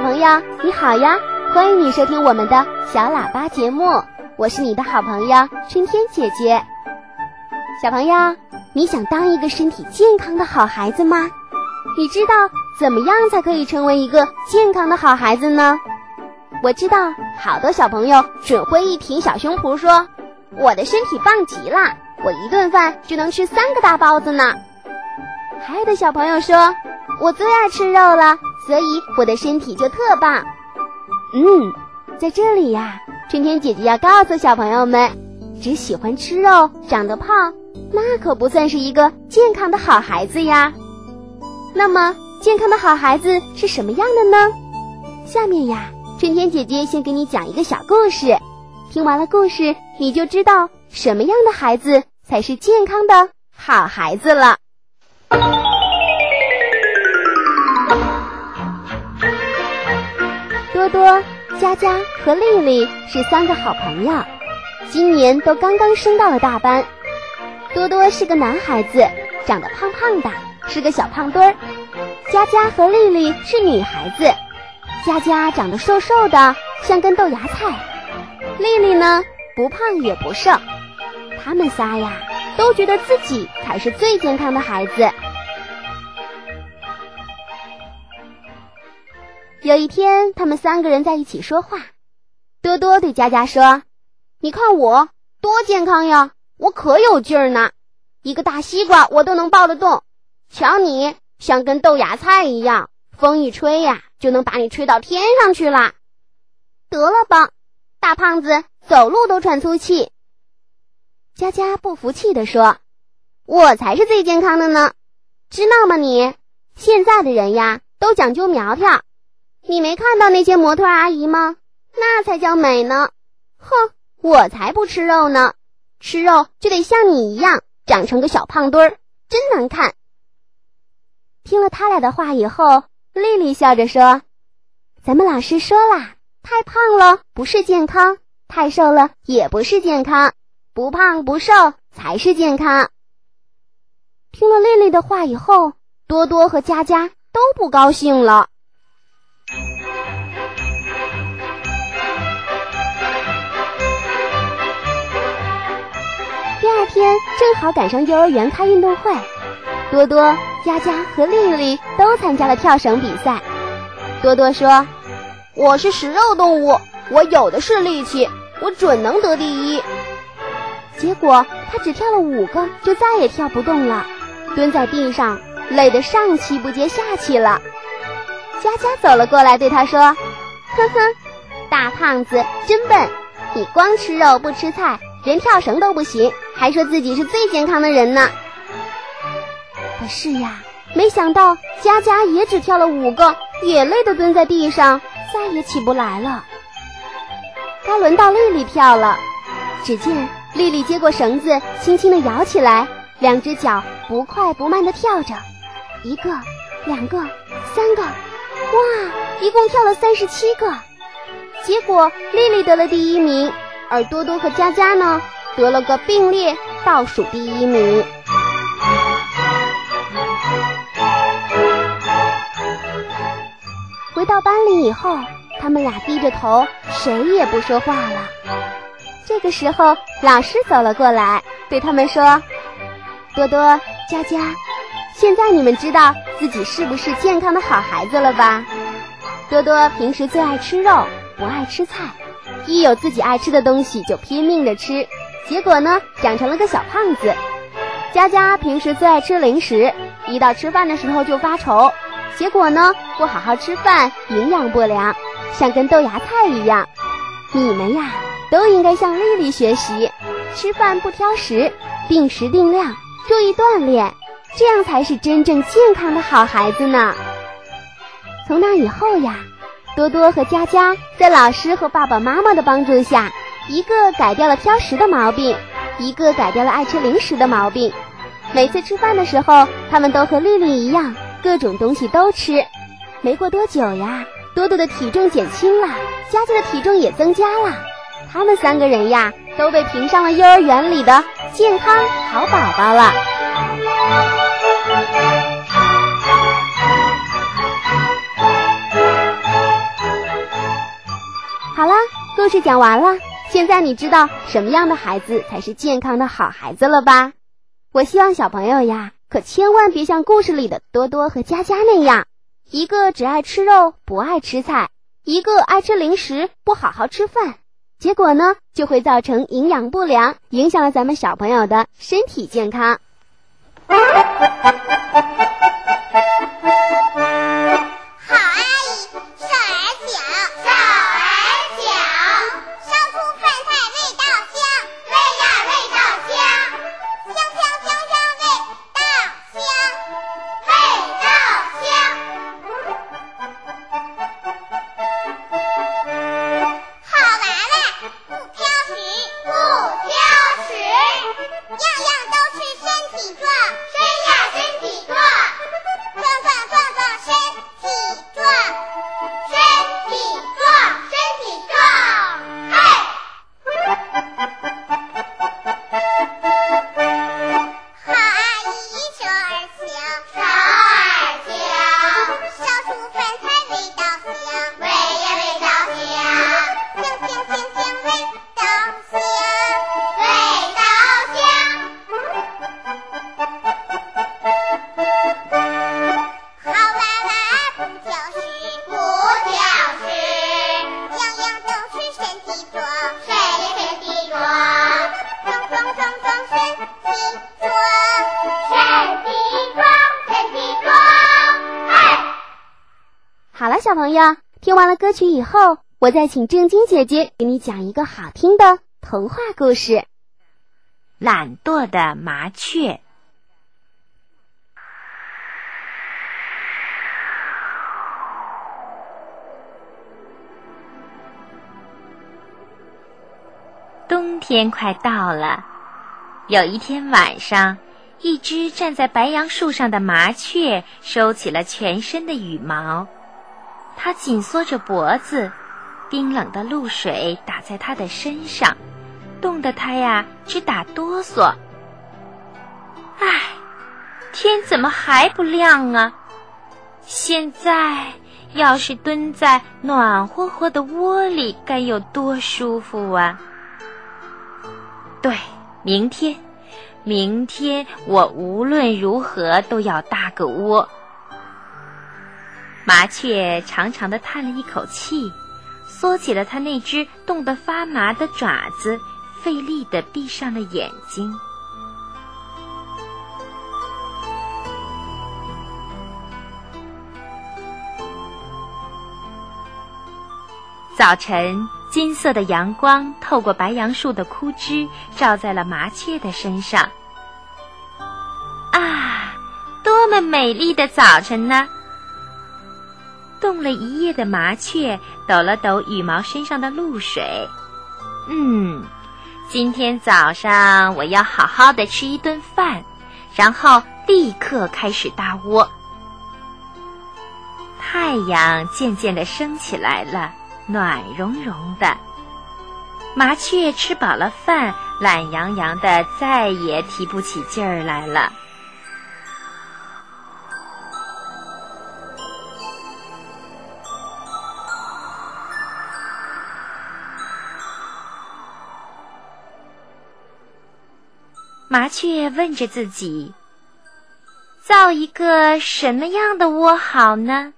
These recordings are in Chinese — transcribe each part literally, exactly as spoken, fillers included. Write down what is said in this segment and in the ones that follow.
朋友，你好呀，欢迎你收听我们的小喇叭节目，我是你的好朋友春天姐姐。小朋友，你想当一个身体健康的好孩子吗？你知道怎么样才可以成为一个健康的好孩子呢？我知道好多小朋友准会一挺小胸脯说，我的身体棒极了，我一顿饭就能吃三个大包子呢。还有的小朋友说，我最爱吃肉了，所以我的身体就特棒。嗯，在这里呀，春天姐姐要告诉小朋友们，只喜欢吃肉长得胖，那可不算是一个健康的好孩子呀。那么健康的好孩子是什么样的呢？下面呀，春天姐姐先给你讲一个小故事，听完了故事你就知道什么样的孩子才是健康的好孩子了。多多、佳佳和丽丽是三个好朋友，今年都刚刚升到了大班。多多是个男孩子，长得胖胖的，是个小胖墩儿。佳佳和丽丽是女孩子，佳佳长得瘦瘦的，像根豆芽菜。丽丽呢，不胖也不瘦。他们仨呀，都觉得自己才是最健康的孩子。有一天，他们三个人在一起说话。多多对佳佳说，你看我多健康呀，我可有劲儿呢，一个大西瓜我都能抱得动。瞧你，像根豆芽菜一样，风一吹呀，就能把你吹到天上去了。得了吧，大胖子走路都喘粗气。佳佳不服气地说，我才是最健康的呢，知道吗你？现在的人呀，都讲究苗条，你没看到那些模特阿姨吗？那才叫美呢。哼，我才不吃肉呢，吃肉就得像你一样长成个小胖墩儿，真难看。听了他俩的话以后，丽丽笑着说，咱们老师说啦，太胖了不是健康，太瘦了也不是健康，不胖不瘦才是健康。听了丽丽的话以后，多多和佳佳都不高兴了。第二天正好赶上幼儿园开运动会，多多、佳佳和丽丽都参加了跳绳比赛。多多说，我是食肉动物，我有的是力气，我准能得第一。结果他只跳了五个就再也跳不动了，蹲在地上累得上气不接下气了。佳佳走了过来对他说，哼哼，大胖子真笨，你光吃肉不吃菜，连跳绳都不行，还说自己是最健康的人呢。可是呀，没想到佳佳也只跳了五个，也累得蹲在地上，再也起不来了。该轮到丽丽跳了，只见丽丽接过绳子，轻轻地摇起来，两只脚不快不慢地跳着，一个、两个、三个，哇，一共跳了三十七个。结果丽丽得了第一名，而多多和佳佳呢，得了个并列倒数第一名。回到班里以后，他们俩低着头，谁也不说话了。这个时候，老师走了过来，对他们说，多多、佳佳，现在你们知道自己是不是健康的好孩子了吧？多多平时最爱吃肉，不爱吃菜，一有自己爱吃的东西就拼命的吃，结果呢，长成了个小胖子。佳佳平时最爱吃零食，一到吃饭的时候就发愁，结果呢，不好好吃饭，营养不良，像根豆芽菜一样。你们呀，都应该向丽丽学习，吃饭不挑食，定时定量，注意锻炼，这样才是真正健康的好孩子呢。从那以后呀，多多和佳佳在老师和爸爸妈妈的帮助下，一个改掉了挑食的毛病，一个改掉了爱吃零食的毛病。每次吃饭的时候，他们都和丽丽一样，各种东西都吃。没过多久呀，多多的体重减轻了，佳佳的体重也增加了。他们三个人呀，都被评上了幼儿园里的健康好宝宝了。 故事讲完了，现在你知道什么样的孩子才是健康的好孩子了吧？我希望小朋友呀，可千万别像故事里的多多和佳佳那样，一个只爱吃肉不爱吃菜，一个爱吃零食不好好吃饭，结果呢就会造成营养不良，影响了咱们小朋友的身体健康。好了，小朋友，听完了歌曲以后，我再请正晶姐姐给你讲一个好听的童话故事。 懒惰的麻雀。冬天快到了，有一天晚上，一只站在白杨树上的麻雀收起了全身的羽毛，它紧缩着脖子，冰冷的露水打在它的身上，冻得它呀直打哆嗦。唉，天怎么还不亮啊？现在要是蹲在暖和和的窝里，该有多舒服啊！对，明天，明天我无论如何都要搭个窝。麻雀长长地叹了一口气，缩起了它那只冻得发麻的爪子，费力地闭上了眼睛。早晨，金色的阳光透过白杨树的枯枝，照在了麻雀的身上。啊，多么美丽的早晨呢！冻了一夜的麻雀抖了抖羽毛身上的露水。嗯，今天早上我要好好的吃一顿饭，然后立刻开始搭窝。太阳渐渐地升起来了，暖融融的。麻雀吃饱了饭，懒洋洋的，再也提不起劲儿来了。麻雀问着自己，造一个什么样的窝好呢？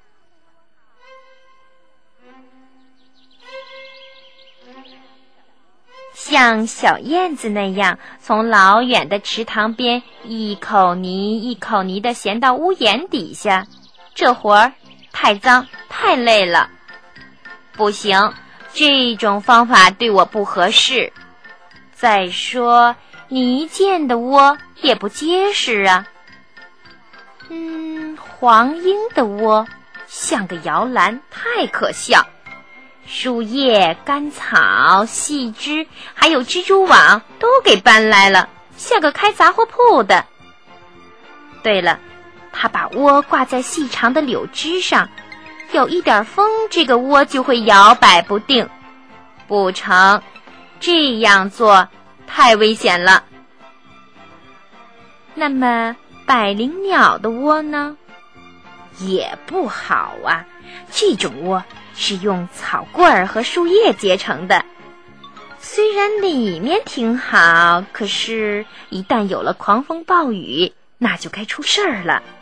像小燕子那样，从老远的池塘边一口泥一口泥地衔到屋檐底下，这活儿太脏太累了。不行，这种方法对我不合适。再说泥建的窝也不结实啊。嗯，黄莺的窝像个摇篮，太可笑。树叶、干草、细枝，还有蜘蛛网都给搬来了，像个开杂货铺的。对了，他把窝挂在细长的柳枝上，有一点风，这个窝就会摇摆不定。不成，这样做太危险了。那么百灵鸟的窝呢？也不好啊，这种窝是用草棍儿和树叶结成的， 虽然里面挺好，可是一旦有了狂风暴雨，那就该出事儿了。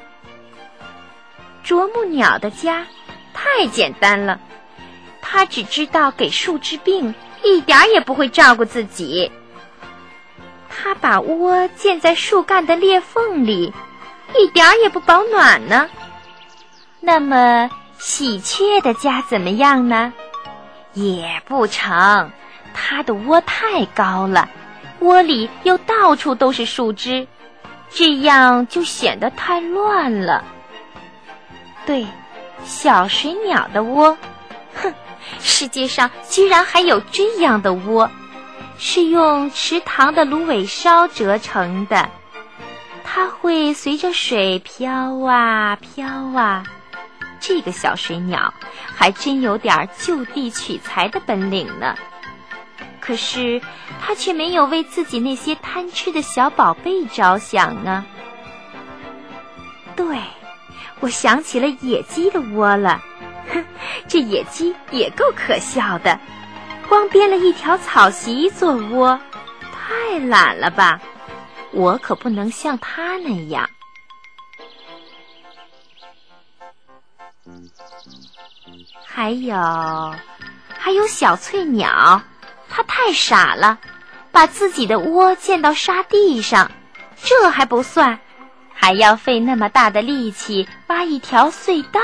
啄木鸟的家太简单了，它只知道给树治病，一点也不会照顾自己。它把窝建在树干的裂缝里，一点也不保暖呢。那么喜鹊的家怎么样呢？也不成，它的窝太高了，窝里又到处都是树枝，这样就显得太乱了。对，小水鸟的窝，哼，世界上居然还有这样的窝，是用池塘的芦苇梢折成的，它会随着水飘啊飘啊。这个小水鸟还真有点就地取材的本领呢。可是它却没有为自己那些贪吃的小宝贝着想啊。对，我想起了野鸡的窝了。哼，这野鸡也够可笑的，光编了一条草席做窝，太懒了吧。我可不能像它那样。还有还有小翠鸟，它太傻了，把自己的窝建到沙地上，这还不算，还要费那么大的力气挖一条隧道。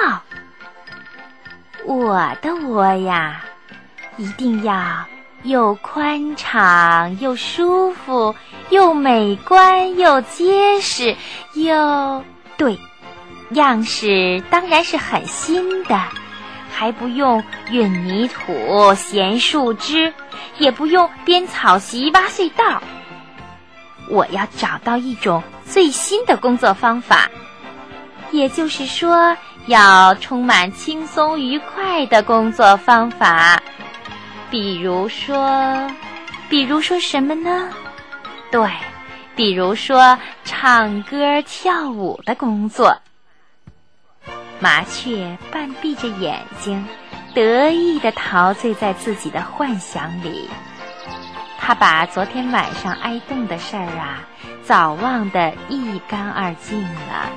我的窝呀，一定要又宽敞又舒服，又美观又结实，又对，样式当然是很新的，还不用运泥土衔树枝，也不用编草席挖隧道。我要找到一种最新的工作方法，也就是说要充满轻松愉快的工作方法。比如说比如说什么呢？对，比如说唱歌跳舞的工作。麻雀半闭着眼睛，得意地陶醉在自己的幻想里。他把昨天晚上挨冻的事儿啊，早忘得一干二净了。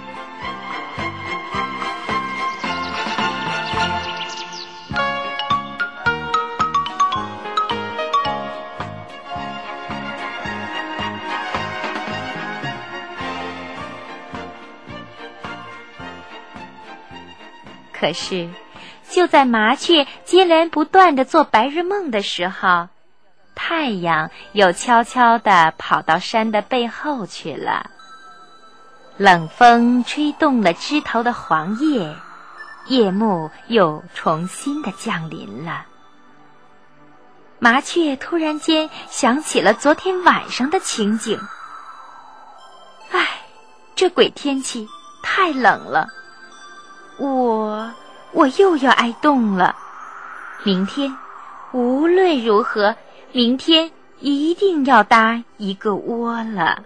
可是就在麻雀接连不断地做白日梦的时候，太阳又悄悄地跑到山的背后去了。冷风吹动了枝头的黄叶，夜幕又重新地降临了。麻雀突然间想起了昨天晚上的情景。唉，这鬼天气太冷了，我我又要挨冻了。明天无论如何，明天一定要搭一个窝了。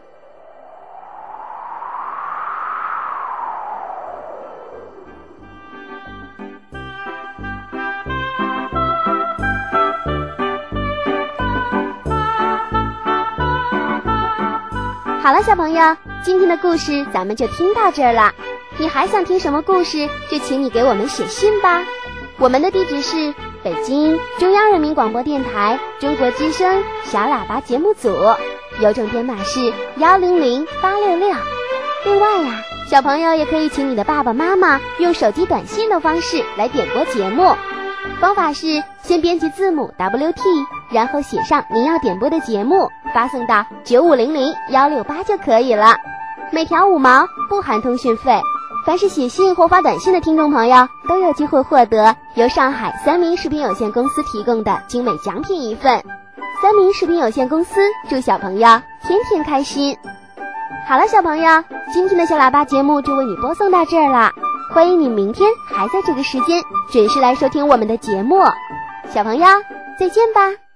好了，小朋友，今天的故事咱们就听到这儿了。你还想听什么故事，就请你给我们写信吧。我们的地址是北京中央人民广播电台中国之声小喇叭节目组，邮政编码是幺零零八六六。另外呀、啊，小朋友也可以请你的爸爸妈妈用手机短信的方式来点播节目。方法是先编辑字母 W T， 然后写上您要点播的节目，发送到九五零零一六八就可以了。每条五毛，不含通讯费。凡是写信或发短信的听众朋友都有机会获得由上海三明食品有限公司提供的精美奖品一份。三明食品有限公司祝小朋友天天开心。好了，小朋友，今天的小喇叭节目就为你播送到这儿了。欢迎你明天还在这个时间准时来收听我们的节目。小朋友，再见吧。